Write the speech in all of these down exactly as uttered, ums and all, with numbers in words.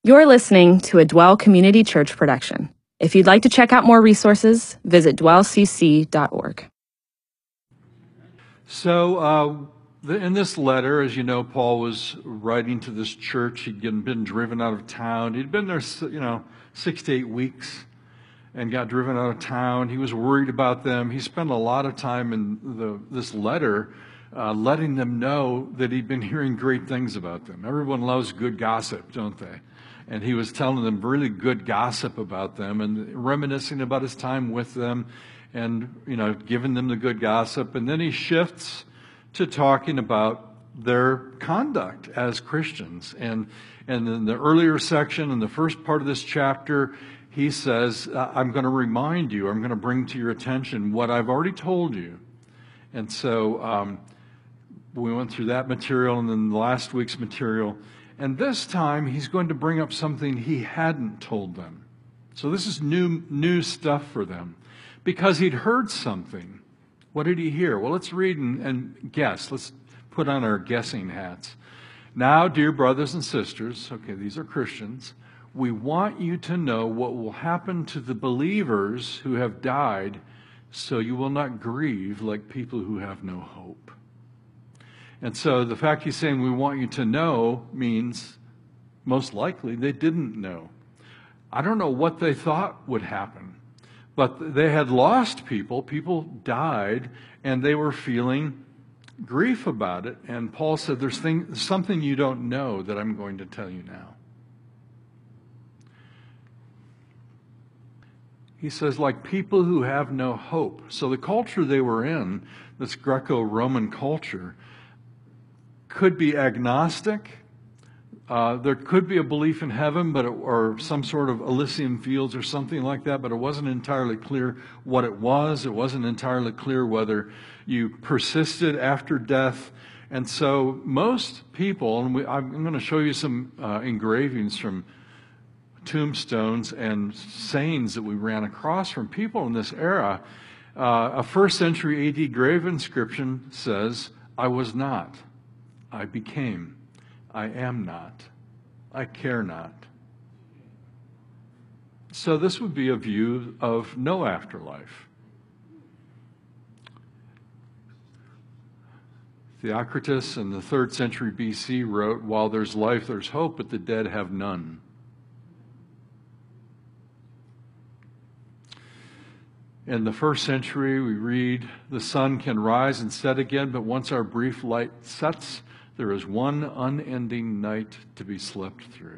You're listening to a Dwell Community Church production. If you'd like to check out more resources, visit dwell c c dot org. So, uh, the, in this letter, as you know, Paul was writing to this church. He'd been, been driven out of town. He'd been there, you know, six to eight weeks and got driven out of town. He was worried about them. He spent a lot of time in the, this letter uh, letting them know that he'd been hearing great things about them. Everyone loves good gossip, don't they? And he was telling them really good gossip about them and reminiscing about his time with them and, you know, giving them the good gossip. And then he shifts to talking about their conduct as Christians. And, and in the earlier section, in the first part of this chapter, he says, I'm going to remind you, I'm going to bring to your attention what I've already told you. And so um, we went through that material and then last week's material. And this time, he's going to bring up something he hadn't told them. So this is new new stuff for them. Because he'd heard something. What did he hear? Well, let's read and, and guess. Let's put on our guessing hats. Now, dear brothers and sisters, okay, these are Christians, we want you to know what will happen to the believers who have died, so you will not grieve like people who have no hope. And so the fact he's saying we want you to know means most likely they didn't know. I don't know what they thought would happen, but they had lost people. People died, and they were feeling grief about it. And Paul said, there's thing, something you don't know that I'm going to tell you now. He says, like people who have no hope. So the culture they were in, this Greco-Roman culture, could be agnostic. Uh, there could be a belief in heaven, but it, or some sort of Elysium fields or something like that, but it wasn't entirely clear what it was. It wasn't entirely clear whether you persisted after death. And so most people, and we, I'm going to show you some uh, engravings from tombstones and sayings that we ran across from people in this era. Uh, a first century A D grave inscription says, I was not. I became, I am not, I care not. So this would be a view of no afterlife. Theocritus in the third century B C wrote, while there's life, there's hope, but the dead have none. In the first century, we read, the sun can rise and set again, but once our brief light sets, there is one unending night to be slept through.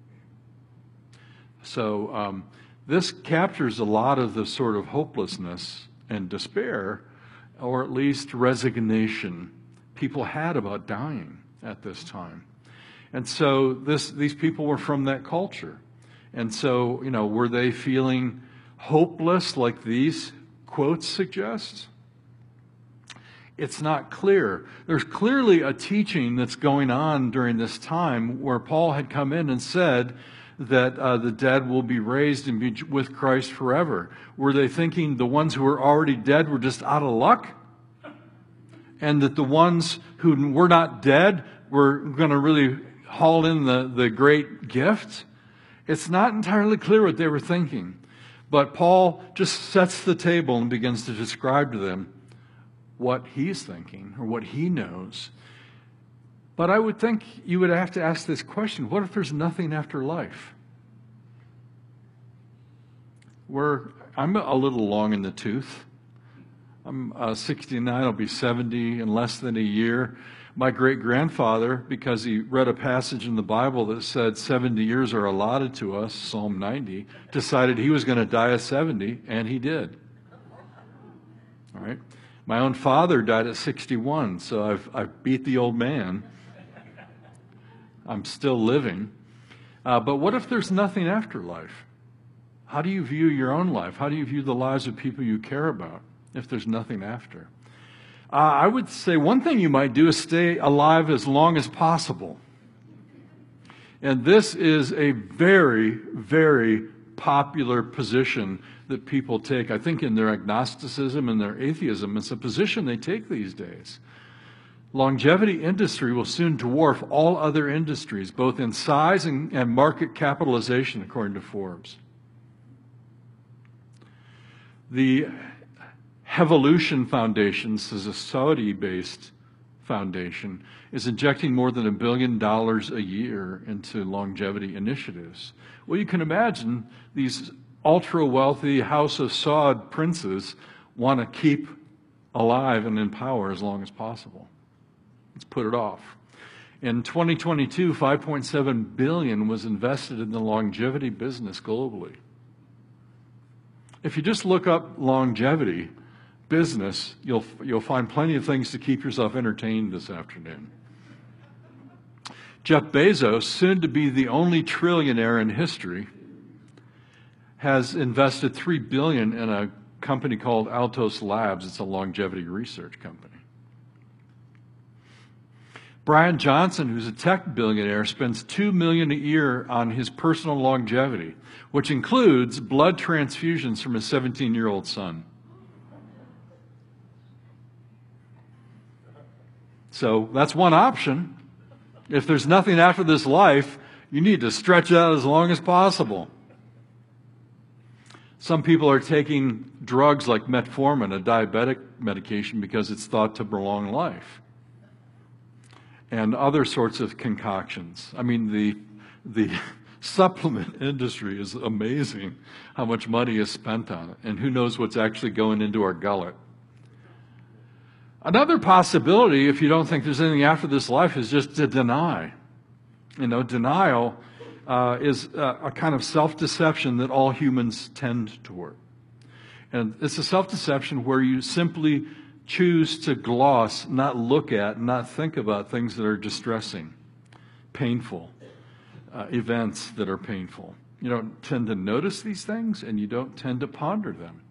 So um, this captures a lot of the sort of hopelessness and despair, or at least resignation, people had about dying at this time. And so this, these people were from that culture. And so, you know, were they feeling hopeless like these quotes suggest? It's not clear. There's clearly a teaching that's going on during this time where Paul had come in and said that uh, the dead will be raised and be with Christ forever. Were they thinking the ones who were already dead were just out of luck? And that the ones who were not dead were going to really haul in the, the great gift? It's not entirely clear what they were thinking. But Paul just sets the table and begins to describe to them what he's thinking or what he knows. But I would think you would have to ask this question, what if there's nothing after life? We're, I'm a little long in the tooth. I'm uh, sixty-nine, I'll be seventy in less than a year. My great-grandfather, because he read a passage in the Bible that said seventy years are allotted to us, Psalm ninety, decided he was going to die at seventy, and he did. All right. My own father died at sixty-one, so I've, I've beat the old man. I'm still living. Uh, but what if there's nothing after life? How do you view your own life? How do you view the lives of people you care about if there's nothing after? Uh, I would say one thing you might do is stay alive as long as possible. And this is a very, very popular position that people take. I think in their agnosticism and their atheism, it's a position they take these days. Longevity industry will soon dwarf all other industries, both in size and, and market capitalization, according to Forbes. The Hevolution Foundation, this is a Saudi-based foundation, is injecting more than a billion dollars a year into longevity initiatives. Well, you can imagine these ultra-wealthy House of Saud princes want to keep alive and in power as long as possible. Let's put it off. In twenty twenty-two, five point seven billion dollars was invested in the longevity business globally. If you just look up longevity business, you'll, you'll find plenty of things to keep yourself entertained this afternoon. Jeff Bezos, soon to be the only trillionaire in history, has invested three billion dollars in a company called Altos Labs. It's a longevity research company. Brian Johnson, who's a tech billionaire, spends two million dollars a year on his personal longevity, which includes blood transfusions from his seventeen-year-old son. So that's one option. If there's nothing after this life, you need to stretch out as long as possible. Some people are taking drugs like metformin, a diabetic medication, because it's thought to prolong life. And other sorts of concoctions. I mean, the, the supplement industry is amazing how much money is spent on it, and who knows what's actually going into our gullet. Another possibility, if you don't think there's anything after this life, is just to deny. You know, denial uh, is a, a kind of self-deception that all humans tend toward. And it's a self-deception where you simply choose to gloss, not look at, not think about things that are distressing, painful, uh, events that are painful. You don't tend to notice these things, and you don't tend to ponder them.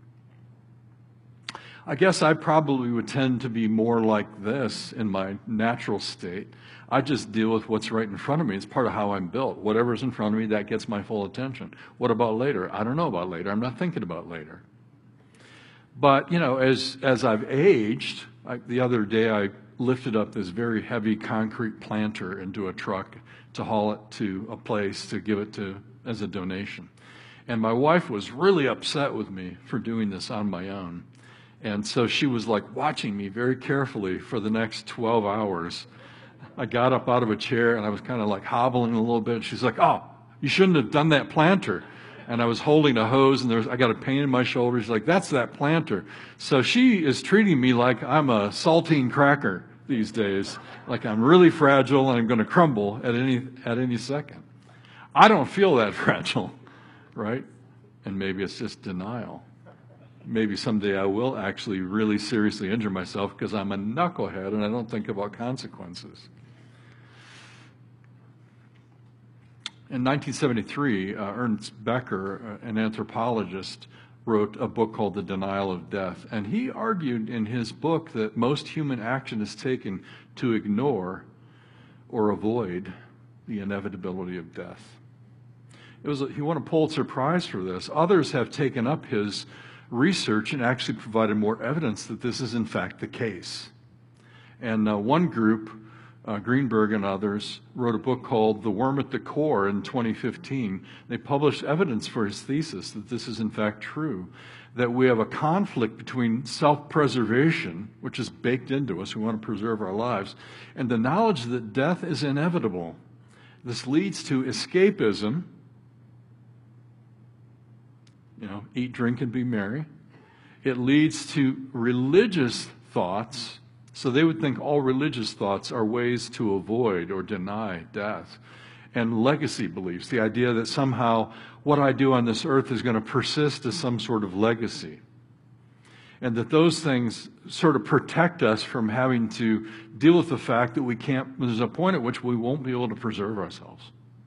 I guess I probably would tend to be more like this in my natural state. I just deal with what's right in front of me. It's part of how I'm built. Whatever's in front of me, that gets my full attention. What about later? I don't know about later. I'm not thinking about later. But, you know, as, as I've aged, I, the other day I lifted up this very heavy concrete planter into a truck to haul it to a place to give it to as a donation. And my wife was really upset with me for doing this on my own. And so she was like watching me very carefully for the next twelve hours. I got up out of a chair and I was kind of like hobbling a little bit. She's like, "Oh, you shouldn't have done that planter." And I was holding a hose, and there was, I got a pain in my shoulder. She's like, "That's that planter." So she is treating me like I'm a saltine cracker these days, like I'm really fragile and I'm going to crumble at any at any second. I don't feel that fragile, right? And maybe it's just denial. Maybe someday I will actually really seriously injure myself because I'm a knucklehead and I don't think about consequences. In nineteen seventy-three, uh, Ernst Becker, uh, an anthropologist, wrote a book called The Denial of Death. And he argued in his book that most human action is taken to ignore or avoid the inevitability of death. It was, he won a Pulitzer Prize for this. Others have taken up his research and actually provided more evidence that this is in fact the case. And uh, one group, uh, Greenberg and others, wrote a book called The Worm at the Core in twenty fifteen. They published evidence for his thesis that this is in fact true, that we have a conflict between self-preservation, which is baked into us, we want to preserve our lives, and the knowledge that death is inevitable. This leads to escapism, you know, eat, drink, and be merry. It leads to religious thoughts. So they would think all religious thoughts are ways to avoid or deny death. And legacy beliefs, the idea that somehow what I do on this earth is going to persist as some sort of legacy. And that those things sort of protect us from having to deal with the fact that we can't, there's a point at which we won't be able to preserve ourselves.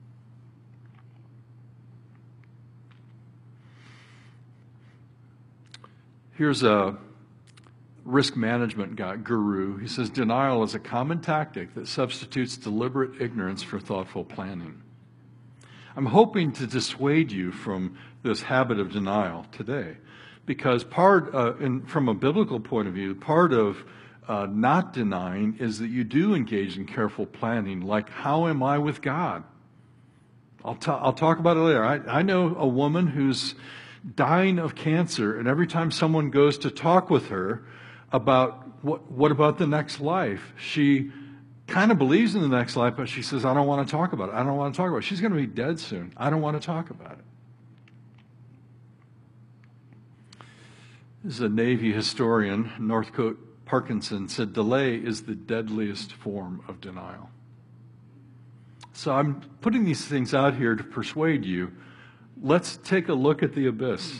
Here's a risk management guy, guru. He says, denial is a common tactic that substitutes deliberate ignorance for thoughtful planning. I'm hoping to dissuade you from this habit of denial today, because part, uh, in, from a biblical point of view, part of uh, not denying is that you do engage in careful planning, like, how am I with God? I'll, t- I'll talk about it later. I, I know a woman who's dying of cancer, and every time someone goes to talk with her about what, what about the next life, she kind of believes in the next life, but she says, I don't want to talk about it. I don't want to talk about it. She's going to be dead soon. I don't want to talk about it. This is a Navy historian, Northcote Parkinson, said delay is the deadliest form of denial. So I'm putting these things out here to persuade you. Let's take a look at the abyss.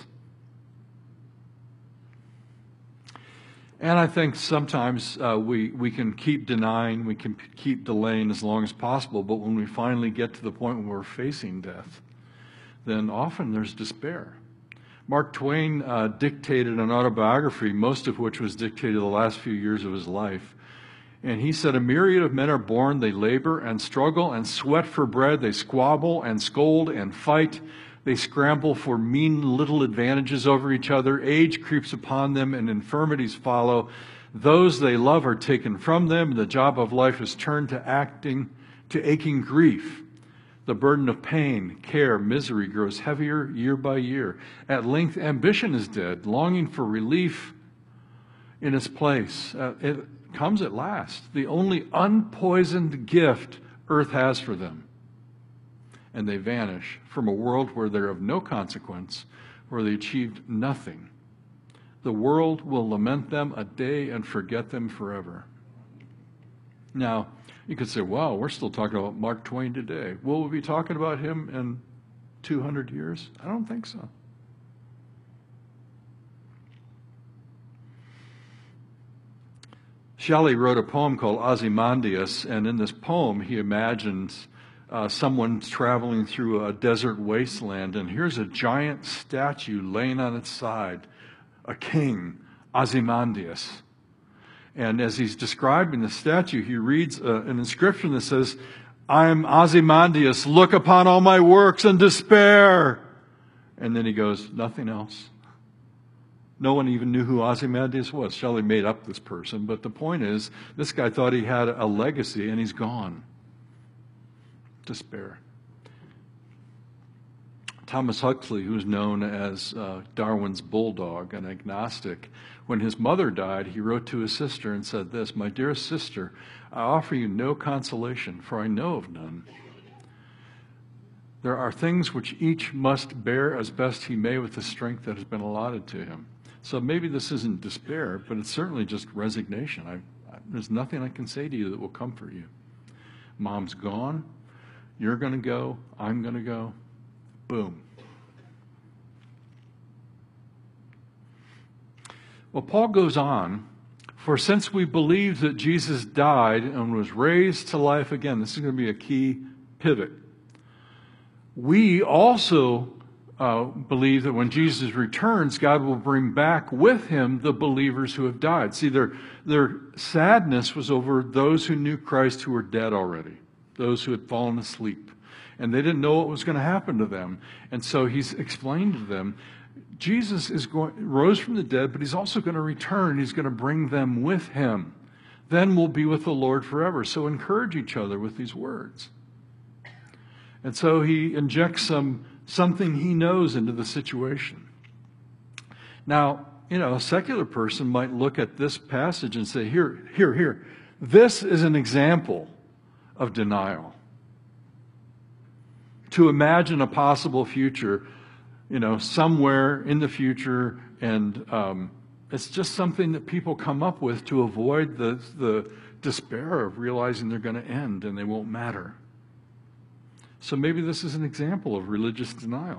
And I think sometimes uh, we, we can keep denying, we can p- keep delaying as long as possible, but when we finally get to the point where we're facing death, then often there's despair. Mark Twain uh, dictated an autobiography, most of which was dictated the last few years of his life. And he said, a myriad of men are born, they labor and struggle and sweat for bread, they squabble and scold and fight. They scramble for mean little advantages over each other. Age creeps upon them and infirmities follow. Those they love are taken from them, and the job of life is turned to acting, to aching grief. The burden of pain, care, misery grows heavier year by year. At length, ambition is dead, longing for relief in its place. Uh, it comes at last, the only unpoisoned gift earth has for them. And they vanish from a world where they're of no consequence, where they achieved nothing. The world will lament them a day and forget them forever. Now, you could say, wow, we're still talking about Mark Twain today. Will we be talking about him in two hundred years? I don't think so. Shelley wrote a poem called Ozymandias, and in this poem he imagines Uh, someone traveling through a desert wasteland, and here's a giant statue laying on its side, a king, Ozymandias. And as he's describing the statue, he reads uh, an inscription that says, I am Ozymandias, look upon all my works and despair. And then he goes, nothing else. No one even knew who Ozymandias was. Shelley made up this person, but the point is, this guy thought he had a legacy, and he's gone. Despair. Thomas Huxley, who's known as uh, Darwin's bulldog, an agnostic, when his mother died, he wrote to his sister and said this, my dearest sister, I offer you no consolation, for I know of none. There are things which each must bear as best he may with the strength that has been allotted to him. So maybe this isn't despair, but it's certainly just resignation. I, I, there's nothing I can say to you that will comfort you. Mom's gone. You're going to go. I'm going to go. Boom. Well, Paul goes on, for since we believe that Jesus died and was raised to life again, this is going to be a key pivot. We also uh, believe that when Jesus returns, God will bring back with him the believers who have died. See, their, their sadness was over those who knew Christ who were dead already, those who had fallen asleep. And they didn't know what was going to happen to them. And so he's explained to them, Jesus is going, rose from the dead, but he's also going to return. He's going to bring them with him. Then we'll be with the Lord forever. So encourage each other with these words. And so he injects some something he knows into the situation. Now, you know, a secular person might look at this passage and say, here, here, here. This is an example of denial. To imagine a possible future, you know, somewhere in the future, and um, it's just something that people come up with to avoid the, the despair of realizing they're going to end and they won't matter. So maybe this is an example of religious denial.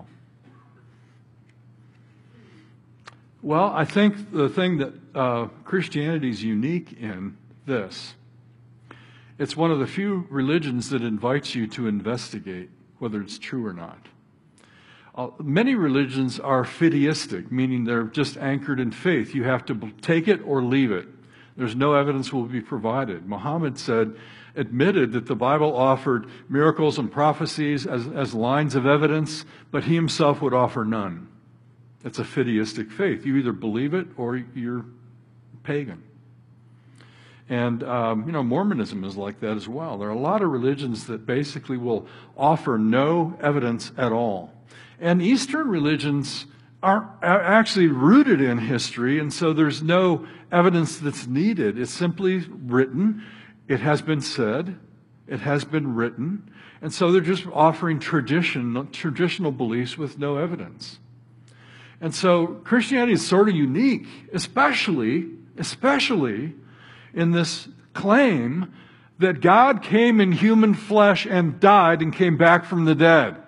Well, I think the thing that uh, Christianity is unique in this, it's one of the few religions that invites you to investigate whether it's true or not. Uh, many religions are fideistic, meaning they're just anchored in faith. You have to take it or leave it. There's no evidence will be provided. Muhammad said, admitted that the Bible offered miracles and prophecies as, as lines of evidence, but he himself would offer none. It's a fideistic faith. You either believe it or you're pagan. And, um, you know, Mormonism is like that as well. There are a lot of religions that basically will offer no evidence at all. And Eastern religions are actually rooted in history, and so there's no evidence that's needed. It's simply written. It has been said. It has been written. And so they're just offering tradition, traditional beliefs with no evidence. And so Christianity is sort of unique, especially, especially in this claim that God came in human flesh and died and came back from the dead.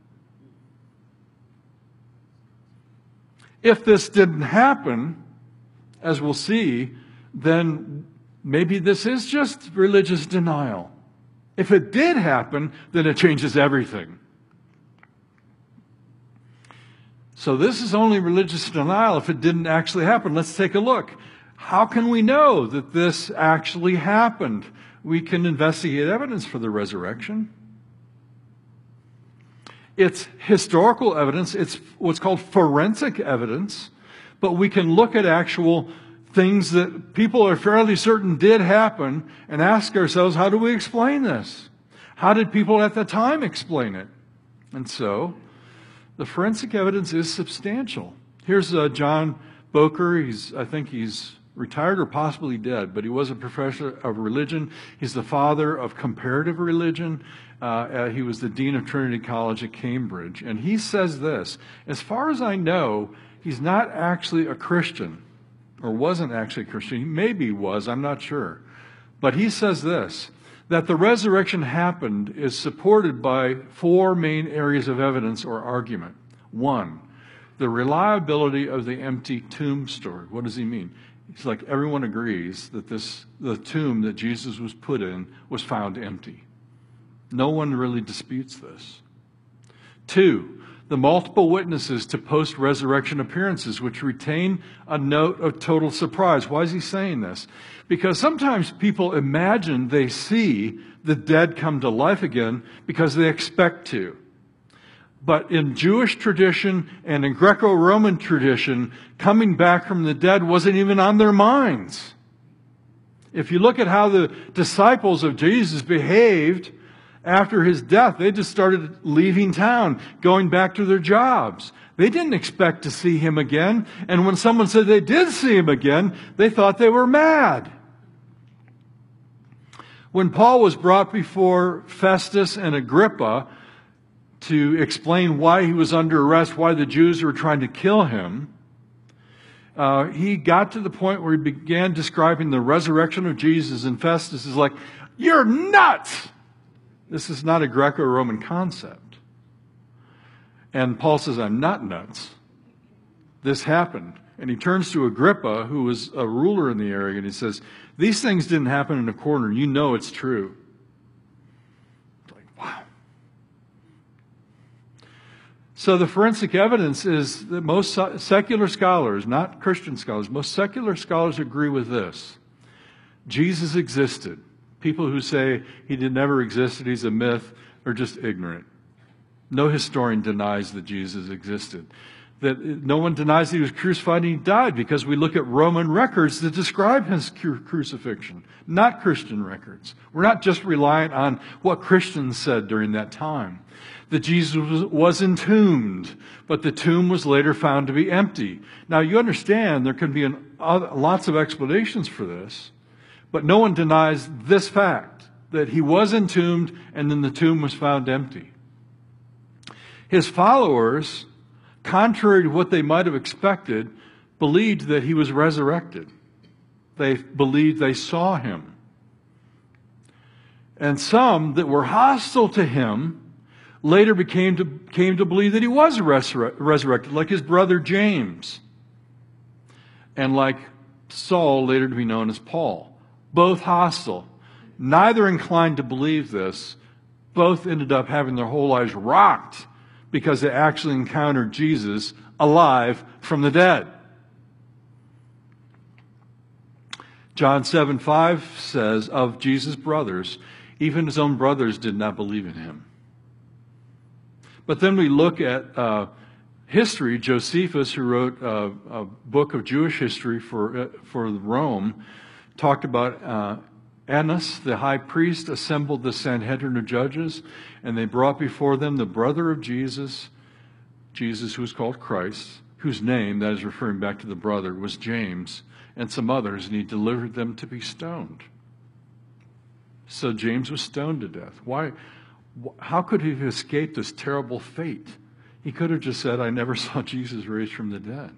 If this didn't happen, as we'll see, then maybe this is just religious denial. If it did happen, then it changes everything. So this is only religious denial if it didn't actually happen. Let's take a look. How can we know that this actually happened? We can investigate evidence for the resurrection. It's historical evidence. It's what's called forensic evidence. But we can look at actual things that people are fairly certain did happen and ask ourselves, how do we explain this? How did people at the time explain it? And so, the forensic evidence is substantial. Here's uh, John Boker. He's, I think he's retired or possibly dead, but he was a professor of religion. He's the father of comparative religion. Uh, uh, he was the dean of Trinity College at Cambridge. And he says this, as far as I know, he's not actually a Christian, or wasn't actually a Christian. He maybe was, I'm not sure. But he says this, that the resurrection happened is supported by four main areas of evidence or argument. One, the reliability of the empty tomb story. What does he mean? He's like, everyone agrees that this the tomb that Jesus was put in was found empty. No one really disputes this. Two, the multiple witnesses to post-resurrection appearances, which retain a note of total surprise. Why is he saying this? Because sometimes people imagine they see the dead come to life again because they expect to. But in Jewish tradition and in Greco-Roman tradition, coming back from the dead wasn't even on their minds. If you look at how the disciples of Jesus behaved after his death, they just started leaving town, going back to their jobs. They didn't expect to see him again. And when someone said they did see him again, they thought they were mad. When Paul was brought before Festus and Agrippa to explain why he was under arrest, why the Jews were trying to kill him, uh, he got to the point where he began describing the resurrection of Jesus, and Festus is like, "You're nuts!" This is not a Greco-Roman concept. And Paul says, "I'm not nuts. This happened." And he turns to Agrippa, who was a ruler in the area, and he says, "These things didn't happen in a corner. You know it's true." It's like, wow. So the forensic evidence is that most secular scholars, not Christian scholars, most secular scholars agree with this. Jesus existed. People who say he did never existed, he's a myth, are just ignorant. No historian denies that Jesus existed. That no one denies that he was crucified and he died, because we look at Roman records that describe his cru- crucifixion, not Christian records. We're not just reliant on what Christians said during that time. That Jesus was, was entombed, but the tomb was later found to be empty. Now you understand there can be an, uh, lots of explanations for this, but no one denies this fact, that he was entombed and then the tomb was found empty. His followers, contrary to what they might have expected, believed that he was resurrected. They believed they saw him. And some that were hostile to him later became to, came to believe that he was resur- resurrected, like his brother James, and like Saul, later to be known as Paul. Both hostile. Neither inclined to believe this. Both ended up having their whole lives rocked because they actually encountered Jesus alive from the dead. John seven five says of Jesus' brothers, even his own brothers did not believe in him. But then we look at uh, history. Josephus, who wrote a, a book of Jewish history for uh, for Rome, talked about uh, Annas, the high priest, assembled the Sanhedrin of judges, and they brought before them the brother of Jesus, Jesus who is called Christ, whose name, that is referring back to the brother, was James, and some others, and he delivered them to be stoned. So James was stoned to death. Why? How could he have escaped this terrible fate? He could have just said, I never saw Jesus raised from the dead.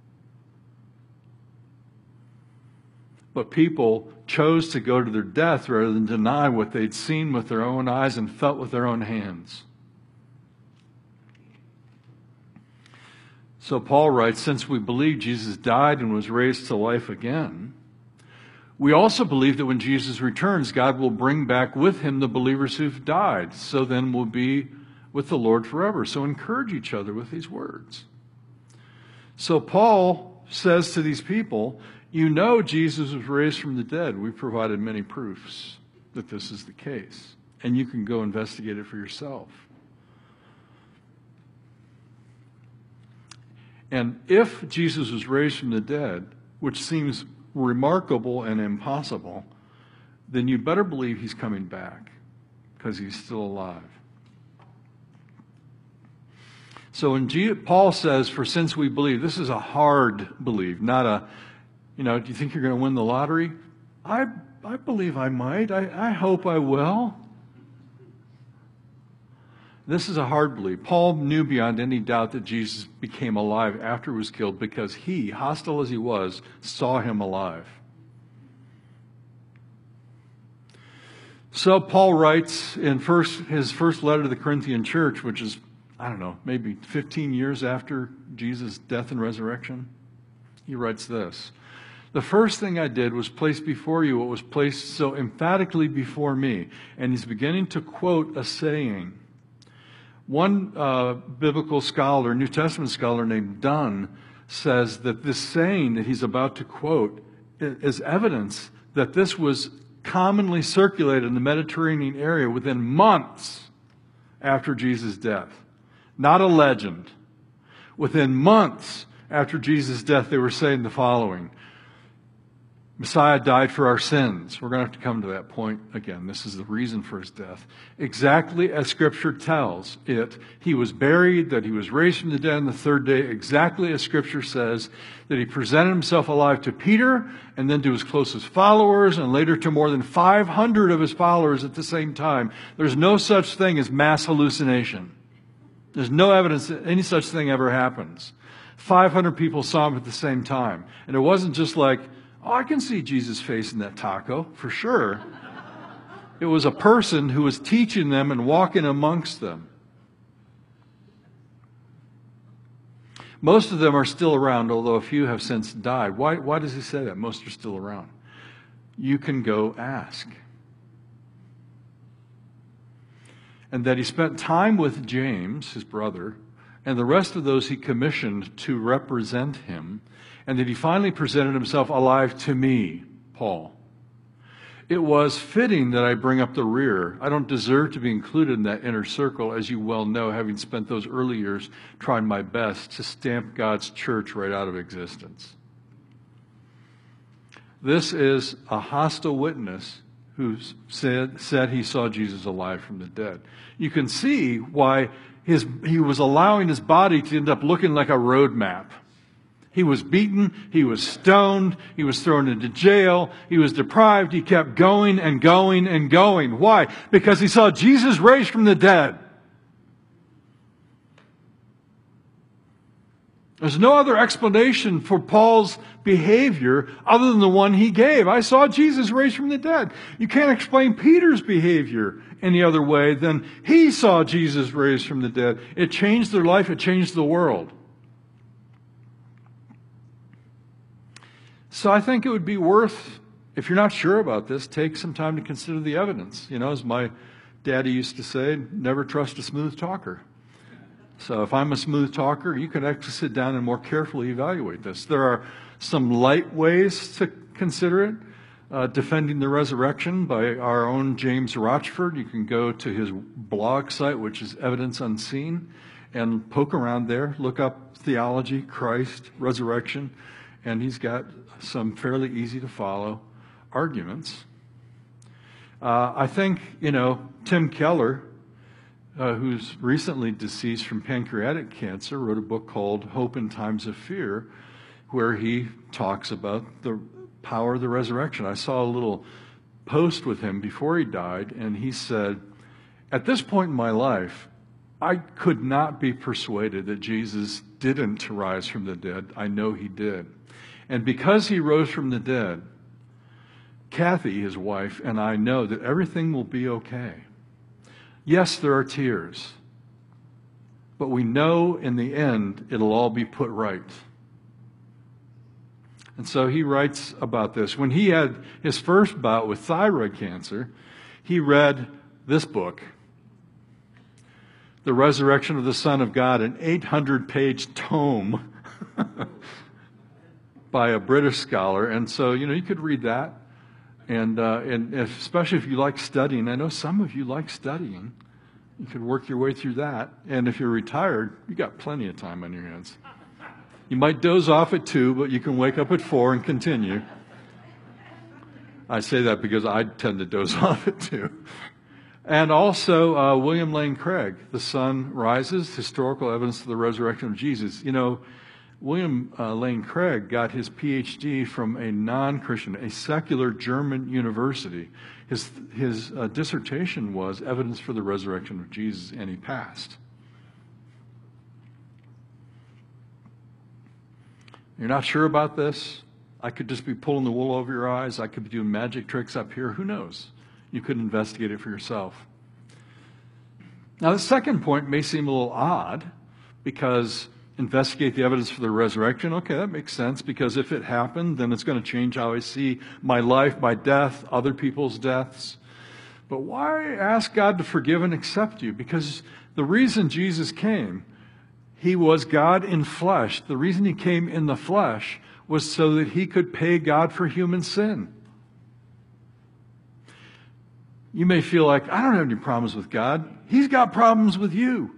But people chose to go to their death rather than deny what they'd seen with their own eyes and felt with their own hands. So Paul writes, since we believe Jesus died and was raised to life again, we also believe that when Jesus returns, God will bring back with him the believers who've died. So then we'll be with the Lord forever. So encourage each other with these words. So Paul says to these people, you know Jesus was raised from the dead. We've provided many proofs that this is the case. And you can go investigate it for yourself. And if Jesus was raised from the dead, which seems remarkable and impossible, then you better believe he's coming back because he's still alive. So when G- Paul says, for since we believe, this is a hard believe, not a, you know, do you think you're going to win the lottery? I I believe I might. I, I hope I will. This is a hard belief. Paul knew beyond any doubt that Jesus became alive after he was killed because he, hostile as he was, saw him alive. So Paul writes in first his first letter to the Corinthian church, which is, I don't know, maybe fifteen years after Jesus' death and resurrection, he writes this. The first thing I did was place before you what was placed so emphatically before me. And he's beginning to quote a saying. One uh, biblical scholar, New Testament scholar named Dunn, says that this saying that he's about to quote is evidence that this was commonly circulated in the Mediterranean area within months after Jesus' death. Not a legend. Within months after Jesus' death, they were saying the following. Messiah died for our sins. We're going to have to come to that point again. This is the reason for his death. Exactly as Scripture tells it, he was buried, that he was raised from the dead on the third day, exactly as Scripture says, that he presented himself alive to Peter, and then to his closest followers, and later to more than five hundred of his followers at the same time. There's no such thing as mass hallucination. There's no evidence that any such thing ever happens. five hundred people saw him at the same time. And it wasn't just like, oh, I can see Jesus' face in that taco, for sure. It was a person who was teaching them and walking amongst them. Most of them are still around, although a few have since died. Why, why does he say that? Most are still around. You can go ask. And that he spent time with James, his brother, and the rest of those he commissioned to represent him, and that he finally presented himself alive to me, Paul. It was fitting that I bring up the rear. I don't deserve to be included in that inner circle, as you well know, having spent those early years trying my best to stamp God's church right out of existence. This is a hostile witness who said, said he saw Jesus alive from the dead. You can see why his, he was allowing his body to end up looking like a road map. He was beaten, he was stoned, he was thrown into jail, he was deprived, he kept going and going and going. Why? Because he saw Jesus raised from the dead. There's no other explanation for Paul's behavior other than the one he gave. I saw Jesus raised from the dead. You can't explain Peter's behavior any other way than he saw Jesus raised from the dead. It changed their life, it changed the world. So I think it would be worth, if you're not sure about this, take some time to consider the evidence. You know, as my daddy used to say, never trust a smooth talker. So if I'm a smooth talker, you can actually sit down and more carefully evaluate this. There are some light ways to consider it. Uh, Defending the Resurrection by our own James Rochford. You can go to his blog site, which is Evidence Unseen, and poke around there. Look up theology, Christ, resurrection, and he's got some fairly easy to follow arguments. Uh, I think, you know, Tim Keller, uh, who's recently deceased from pancreatic cancer, wrote a book called Hope in Times of Fear, where he talks about the power of the resurrection. I saw a little post with him before he died, and he said, at this point in my life, I could not be persuaded that Jesus didn't rise from the dead. I know he did. And because he rose from the dead, Kathy, his wife, and I know that everything will be okay. Yes, there are tears, but we know in the end it'll all be put right. And so he writes about this. When he had his first bout with thyroid cancer, he read this book, The Resurrection of the Son of God, an eight hundred page tome by a British scholar. And so, you know, you could read that. And, uh, and if, especially if you like studying, I know some of you like studying, you could work your way through that. And if you're retired, you got plenty of time on your hands. You might doze off at two, but you can wake up at four and continue. I say that because I tend to doze off at two. And also uh, William Lane Craig, The Sun Rises, Historical Evidence of the Resurrection of Jesus. You know, William uh, Lane Craig got his P H D from a non-Christian, a secular German university. His, his uh, dissertation was Evidence for the Resurrection of Jesus, and he passed. You're not sure about this? I could just be pulling the wool over your eyes. I could be doing magic tricks up here. Who knows? You could investigate it for yourself. Now, the second point may seem a little odd, because investigate the evidence for the resurrection. Okay, that makes sense, because if it happened, then it's going to change how I see my life, my death, other people's deaths. But why ask God to forgive and accept you? Because the reason Jesus came, he was God in flesh. The reason he came in the flesh was so that he could pay God for human sin. You may feel like, I don't have any problems with God. He's got problems with you.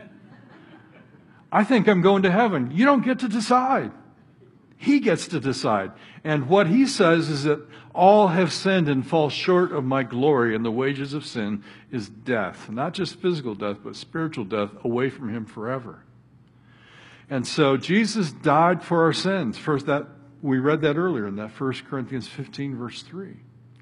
I think I'm going to heaven. You don't get to decide. He gets to decide. And what he says is that all have sinned and fall short of my glory, and the wages of sin is death. Not just physical death, but spiritual death, away from him forever. And so Jesus died for our sins. First, that we read that earlier in that First Corinthians fifteen, verse three.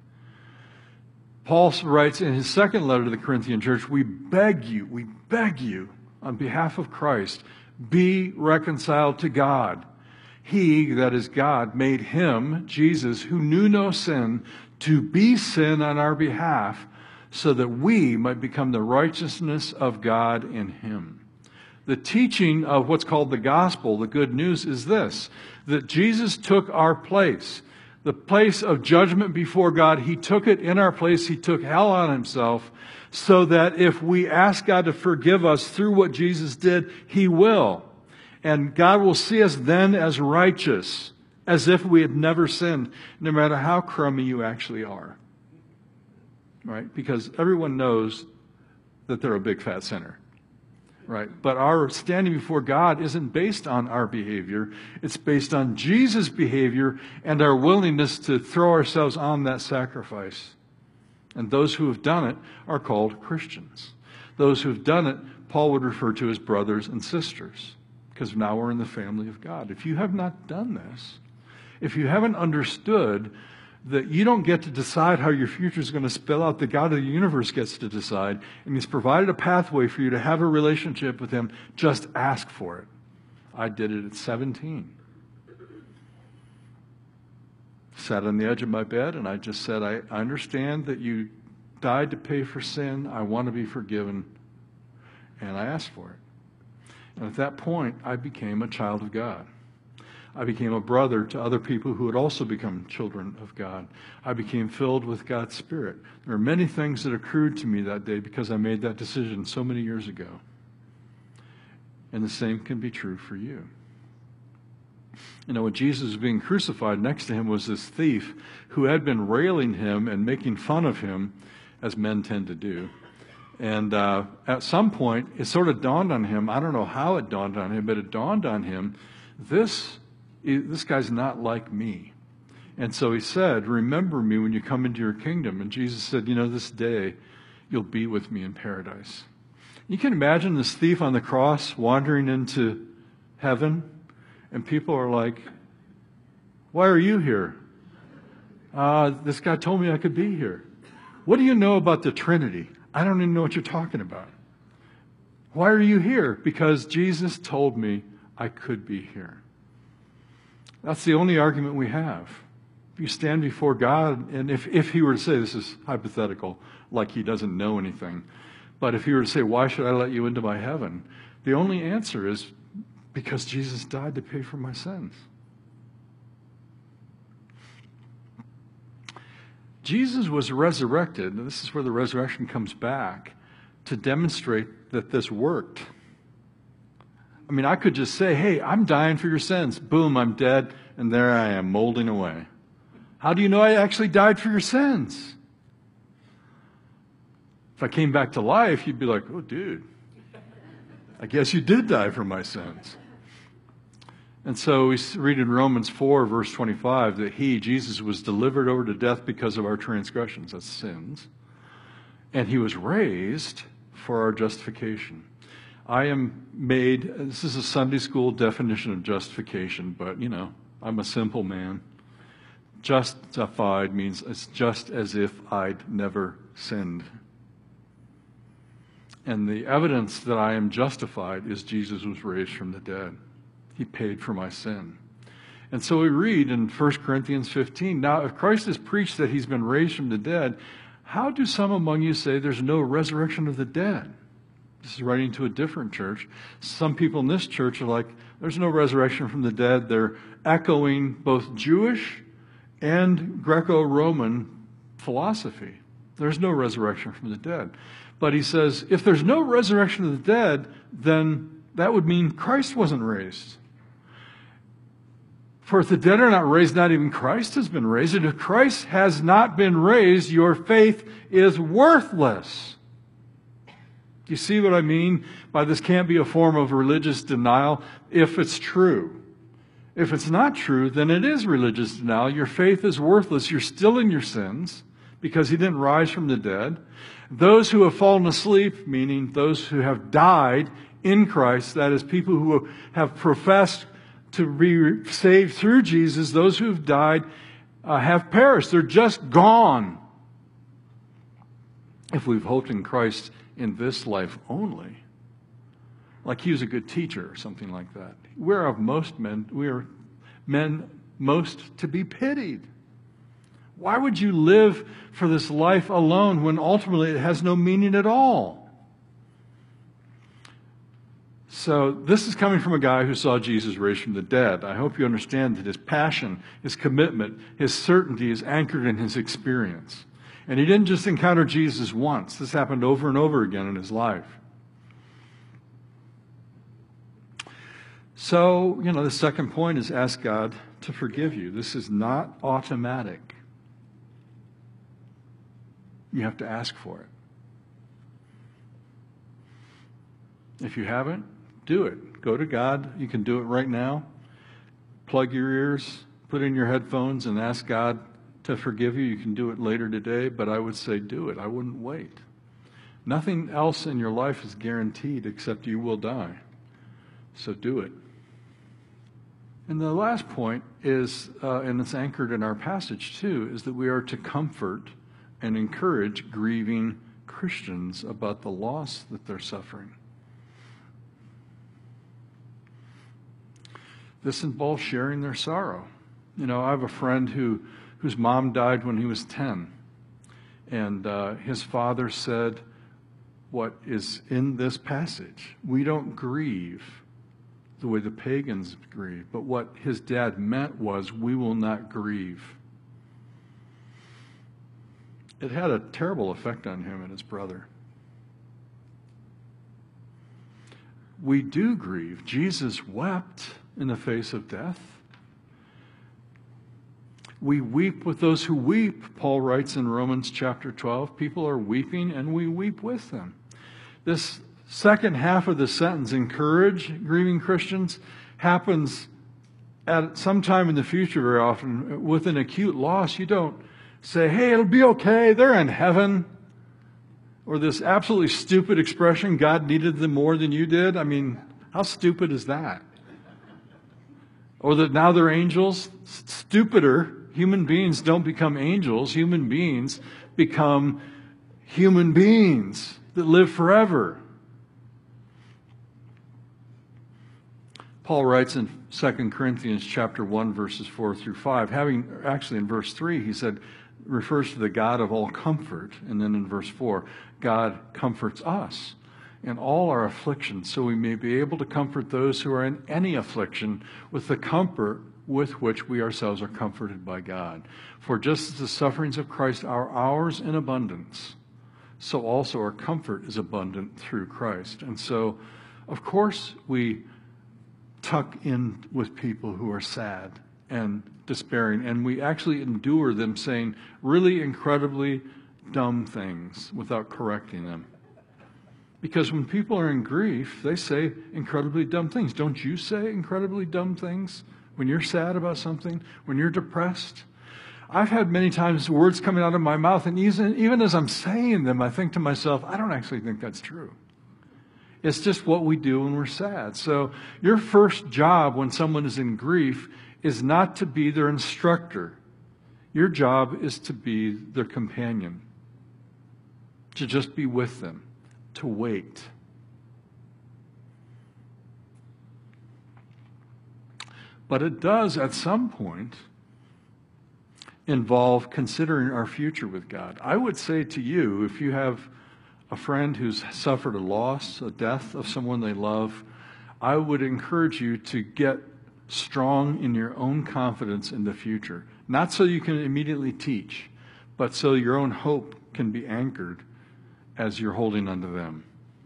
Paul writes in his second letter to the Corinthian church, we beg you, we beg you, on behalf of Christ, be reconciled to God. He, that is God, made him, Jesus, who knew no sin, to be sin on our behalf, so that we might become the righteousness of God in him. The teaching of what's called the gospel, the good news, is this, that Jesus took our place. The place of judgment before God, he took it in our place. He took hell on himself, so that if we ask God to forgive us through what Jesus did, he will. And God will see us then as righteous, as if we had never sinned, no matter how crummy you actually are. Right? Because everyone knows that they're a big fat sinner. Right? But our standing before God isn't based on our behavior. It's based on Jesus' behavior and our willingness to throw ourselves on that sacrifice. And those who have done it are called Christians. Those who have done it, Paul would refer to as brothers and sisters, because now we're in the family of God. If you have not done this, if you haven't understood that you don't get to decide how your future is going to spill out, the God of the universe gets to decide, and he's provided a pathway for you to have a relationship with him, just ask for it. I did it at seventeen. Sat on the edge of my bed, and I just said, I, I understand that you died to pay for sin. I want to be forgiven. And I asked for it. And at that point, I became a child of God. I became a brother to other people who had also become children of God. I became filled with God's Spirit. There are many things that accrued to me that day because I made that decision so many years ago. And the same can be true for you. You know, when Jesus was being crucified, next to him was this thief who had been railing him and making fun of him, as men tend to do. And uh, at some point, it sort of dawned on him, I don't know how it dawned on him, but it dawned on him, this, this guy's not like me. And so he said, remember me when you come into your kingdom. And Jesus said, you know, this day you'll be with me in paradise. You can imagine this thief on the cross wandering into heaven, and people are like, why are you here? Uh, this guy told me I could be here. What do you know about the Trinity? I don't even know what you're talking about. Why are you here? Because Jesus told me I could be here. That's the only argument we have. If you stand before God, and if, if he were to say, this is hypothetical, like he doesn't know anything, but if he were to say, why should I let you into my heaven? The only answer is because Jesus died to pay for my sins. Jesus was resurrected, and this is where the resurrection comes back, to demonstrate that this worked. I mean, I could just say, hey, I'm dying for your sins. Boom, I'm dead, and there I am, molding away. How do you know I actually died for your sins? If I came back to life, you'd be like, oh, dude, I guess you did die for my sins. And so we read in Romans four, verse twenty-five, that he, Jesus, was delivered over to death because of our transgressions, that's sins, and he was raised for our justification. I am made, this is a Sunday school definition of justification, but, you know, I'm a simple man. Justified means it's just as if I'd never sinned. And the evidence that I am justified is Jesus was raised from the dead. He paid for my sin. And so we read in First Corinthians fifteen, now if Christ has preached that he's been raised from the dead, how do some among you say there's no resurrection of the dead? This is writing to a different church. Some people in this church are like, there's no resurrection from the dead. They're echoing both Jewish and Greco-Roman philosophy. There's no resurrection from the dead. But he says, if there's no resurrection of the dead, then that would mean Christ wasn't raised. For if the dead are not raised, not even Christ has been raised. And if Christ has not been raised, your faith is worthless. Do you see what I mean by this can't be a form of religious denial if it's true? If it's not true, then it is religious denial. Your faith is worthless. You're still in your sins because he didn't rise from the dead. Those who have fallen asleep, meaning those who have died in Christ, that is, people who have professed to be saved through Jesus, those who have died uh, have perished. They're just gone. If we've hoped in Christ in this life only, like he was a good teacher or something like that, we're of most men, we are men most to be pitied. Why would you live for this life alone when ultimately it has no meaning at all? So this is coming from a guy who saw Jesus raised from the dead. I hope you understand that his passion, his commitment, his certainty is anchored in his experience. And he didn't just encounter Jesus once. This happened over and over again in his life. So, you know, the second point is ask God to forgive you. This is not automatic. You have to ask for it. If you haven't, do it. Go to God. You can do it right now. Plug your ears, put in your headphones, and ask God to forgive you. You can do it later today, but I would say do it. I wouldn't wait. Nothing else in your life is guaranteed except you will die. So do it. And the last point is, uh, and it's anchored in our passage too, is that we are to comfort and encourage grieving Christians about the loss that they're suffering. This involves sharing their sorrow. You know, I have a friend who whose mom died when he was ten. And uh, his father said what is in this passage. We don't grieve the way the pagans grieve. But what his dad meant was, we will not grieve. It had a terrible effect on him and his brother. We do grieve. Jesus wept in the face of death. We weep with those who weep, Paul writes in Romans chapter twelve. People are weeping and we weep with them. This second half of the sentence, encourage grieving Christians, happens at some time in the future, very often, with an acute loss, you don't say, hey, it'll be okay, they're in heaven. Or this absolutely stupid expression, God needed them more than you did. I mean, how stupid is that? Or that now they're angels. Stupider. Human beings don't become angels. Human beings become human beings that live forever. Paul writes in Second Corinthians chapter one, verses four through five, having, actually in verse three, he said, refers to the God of all comfort. And then in verse four, God comforts us in all our afflictions, so we may be able to comfort those who are in any affliction with the comfort with which we ourselves are comforted by God. For just as the sufferings of Christ are ours in abundance, so also our comfort is abundant through Christ. And so, of course, we tuck in with people who are sad and despairing, and we actually endure them saying really incredibly dumb things without correcting them. Because when people are in grief, they say incredibly dumb things. Don't you say incredibly dumb things when you're sad about something, when you're depressed? I've had many times words coming out of my mouth, and even, even as I'm saying them, I think to myself, I don't actually think that's true. It's just what we do when we're sad. So your first job when someone is in grief is not to be their instructor. Your job is to be their companion, to just be with them, to wait. But it does, at some point, involve considering our future with God. I would say to you, if you have a friend who's suffered a loss, a death of someone they love, I would encourage you to get strong in your own confidence in the future. Not so you can immediately teach, but so your own hope can be anchored as you're holding onto them.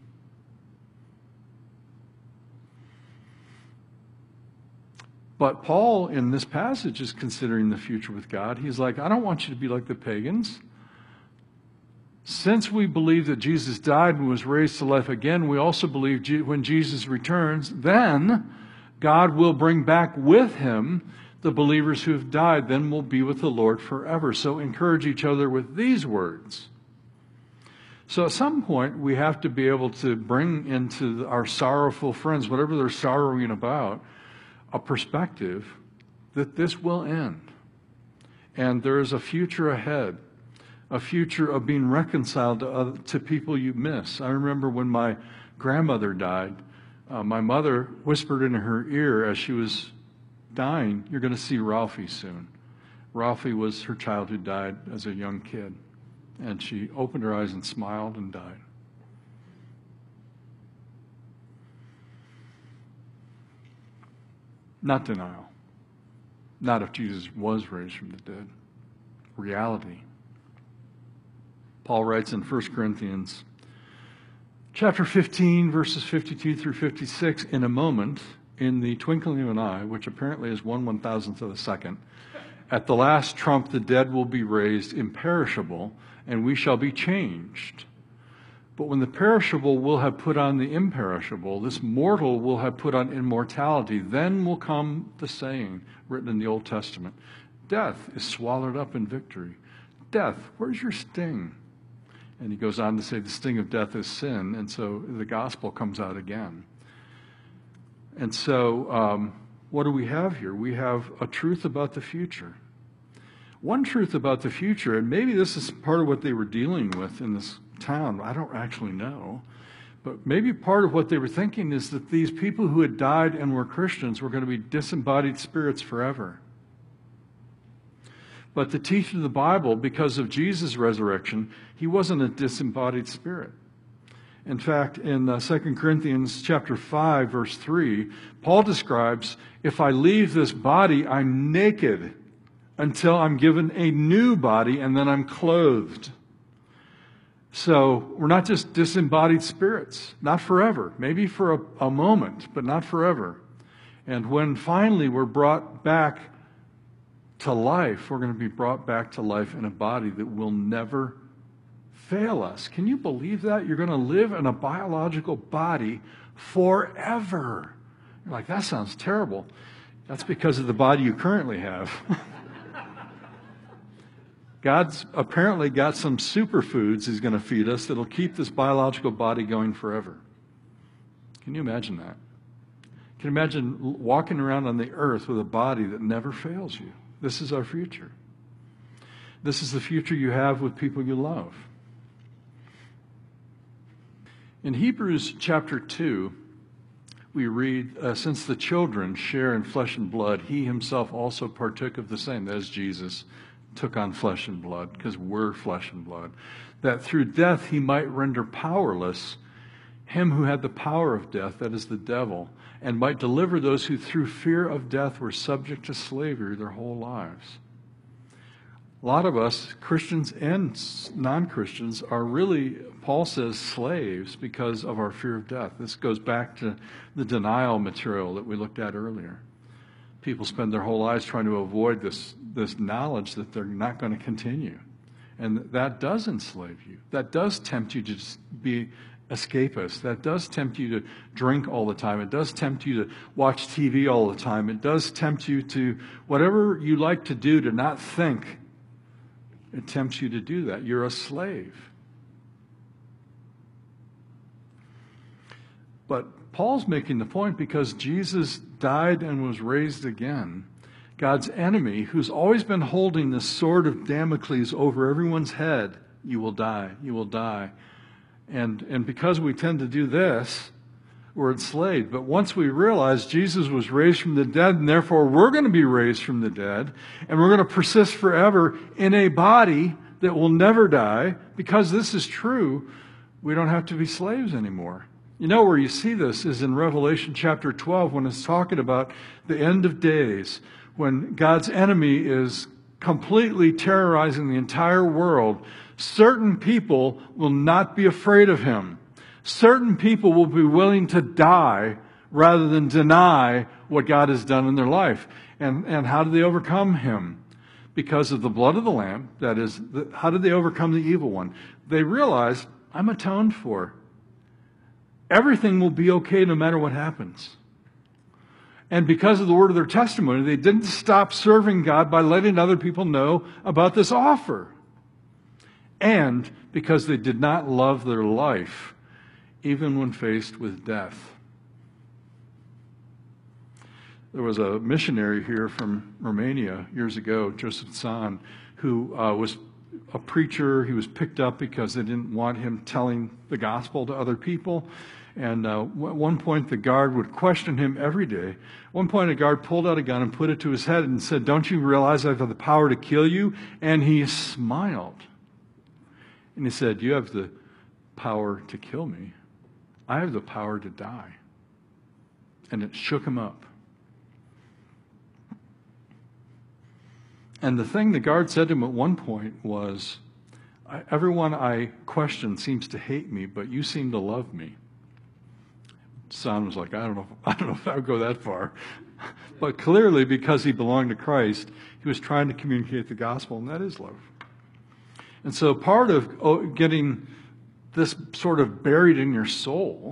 But Paul, in this passage, is considering the future with God. He's like, I don't want you to be like the pagans. Since we believe that Jesus died and was raised to life again, we also believe when Jesus returns, then God will bring back with him the believers who have died. Then we'll be with the Lord forever. So encourage each other with these words. So at some point, we have to be able to bring into our sorrowful friends, whatever they're sorrowing about, a perspective that this will end. And there is a future ahead, a future of being reconciled to, other, to people you miss. I remember when my grandmother died, uh, my mother whispered in her ear as she was dying, you're going to see Ralphie soon. Ralphie was her child who died as a young kid. And she opened her eyes and smiled and died. Not denial. Not if Jesus was raised from the dead. Reality. Paul writes in First Corinthians chapter fifteen, verses fifty-two through fifty-six, in a moment, in the twinkling of an eye, which apparently is one one thousandth of a second, at the last trump the dead will be raised imperishable, and we shall be changed. But when the perishable will have put on the imperishable, this mortal will have put on immortality, then will come the saying written in the Old Testament, death is swallowed up in victory. Death, where's your sting? And he goes on to say the sting of death is sin, and so the gospel comes out again. And so um, what do we have here? We have a truth about the future. One truth about the future, and maybe this is part of what they were dealing with in this town, I don't actually know, but maybe part of what they were thinking is that these people who had died and were Christians were going to be disembodied spirits forever. But the teaching of the Bible, because of Jesus' resurrection, he wasn't a disembodied spirit. In fact, in uh, Second Corinthians chapter five, verse three, Paul describes, if I leave this body, I'm naked until I'm given a new body, and then I'm clothed. So we're not just disembodied spirits, not forever, maybe for a, a moment, but not forever. And when finally we're brought back to life, we're going to be brought back to life in a body that will never fail us. Can you believe that? You're going to live in a biological body forever. You're like, that sounds terrible. That's because of the body you currently have. God's apparently got some superfoods he's going to feed us that'll keep this biological body going forever. Can you imagine that? Can you imagine walking around on the earth with a body that never fails you? This is our future. This is the future you have with people you love. In Hebrews chapter two, we read, uh, since the children share in flesh and blood, he himself also partook of the same. That is, Jesus took on flesh and blood, because we're flesh and blood, that through death he might render powerless him who had the power of death, that is the devil, and might deliver those who through fear of death were subject to slavery their whole lives. A lot of us, Christians and non-Christians, are really, Paul says, slaves because of our fear of death. This goes back to the denial material that we looked at earlier. People spend their whole lives trying to avoid this, this knowledge that they're not going to continue. And that does enslave you. That does tempt you to just be escapist. That does tempt you to drink all the time. It does tempt you to watch T V all the time. It does tempt you to whatever you like to do to not think. It tempts you to do that. You're a slave. But Paul's making the point because Jesus died and was raised again. God's enemy, who's always been holding the sword of Damocles over everyone's head, you will die, you will die. And, and because we tend to do this, we're enslaved. But once we realize Jesus was raised from the dead, and therefore we're going to be raised from the dead, and we're going to persist forever in a body that will never die, because this is true, we don't have to be slaves anymore. You know where you see this is in Revelation chapter twelve, when it's talking about the end of days, when God's enemy is completely terrorizing the entire world. Certain people will not be afraid of him. Certain people will be willing to die rather than deny what God has done in their life. And, and how do they overcome him? Because of the blood of the Lamb. That is, the, how did they overcome the evil one? They realized, I'm atoned for. Everything will be okay no matter what happens. And because of the word of their testimony, they didn't stop serving God by letting other people know about this offer. And because they did not love their life, even when faced with death. There was a missionary here from Romania years ago, Joseph Tson, who uh, was a preacher. He was picked up because they didn't want him telling the gospel to other people. And uh, at one point, the guard would question him every day. At one point, a guard pulled out a gun and put it to his head and said, "Don't you realize I have the power to kill you?" And he smiled. And he said, "You have the power to kill me. I have the power to die." And it shook him up. And the thing the guard said to him at one point was, "Everyone I question seems to hate me, but you seem to love me." Son was like, I don't know, I don't know if I would go that far. But clearly, because he belonged to Christ, he was trying to communicate the gospel, and that is love. And so part of getting this sort of buried in your soul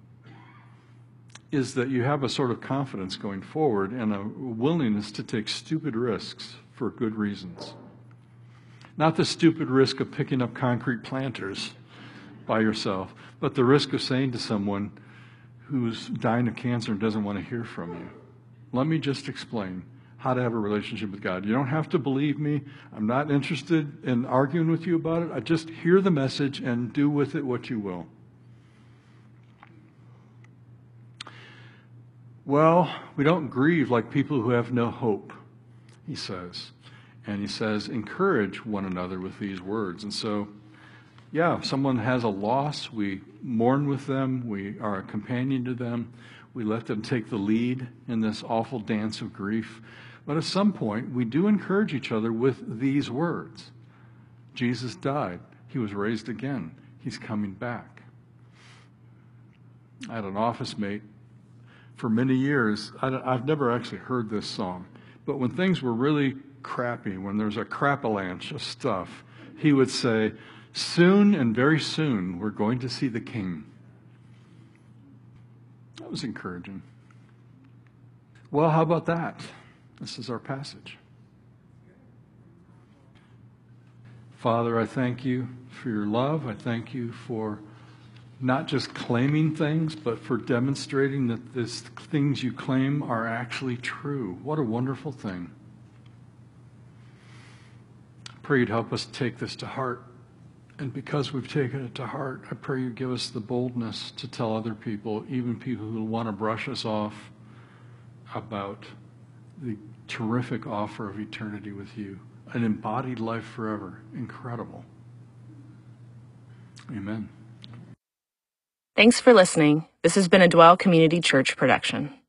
is that you have a sort of confidence going forward and a willingness to take stupid risks for good reasons. Not the stupid risk of picking up concrete planters by yourself, but the risk of saying to someone who's dying of cancer and doesn't want to hear from you, "Let me just explain how to have a relationship with God. You don't have to believe me. I'm not interested in arguing with you about it. I just hear the message and do with it what you will." Well, we don't grieve like people who have no hope, he says. And he says, encourage one another with these words. And so, yeah, if someone has a loss, we mourn with them. We are a companion to them. We let them take the lead in this awful dance of grief. But at some point, we do encourage each other with these words. Jesus died. He was raised again. He's coming back. I had an office mate for many years. I've never actually heard this song. But when things were really crappy, when there's a crapalanche of stuff, he would say, "Soon and very soon, we're going to see the King." That was encouraging. Well, how about that? This is our passage. Father, I thank you for your love. I thank you for not just claiming things, but for demonstrating that these things you claim are actually true. What a wonderful thing. I pray you'd help us take this to heart. And because we've taken it to heart, I pray you give us the boldness to tell other people, even people who want to brush us off, about the terrific offer of eternity with you. An embodied life forever. Incredible. Amen. Thanks for listening. This has been a Dwell Community Church production.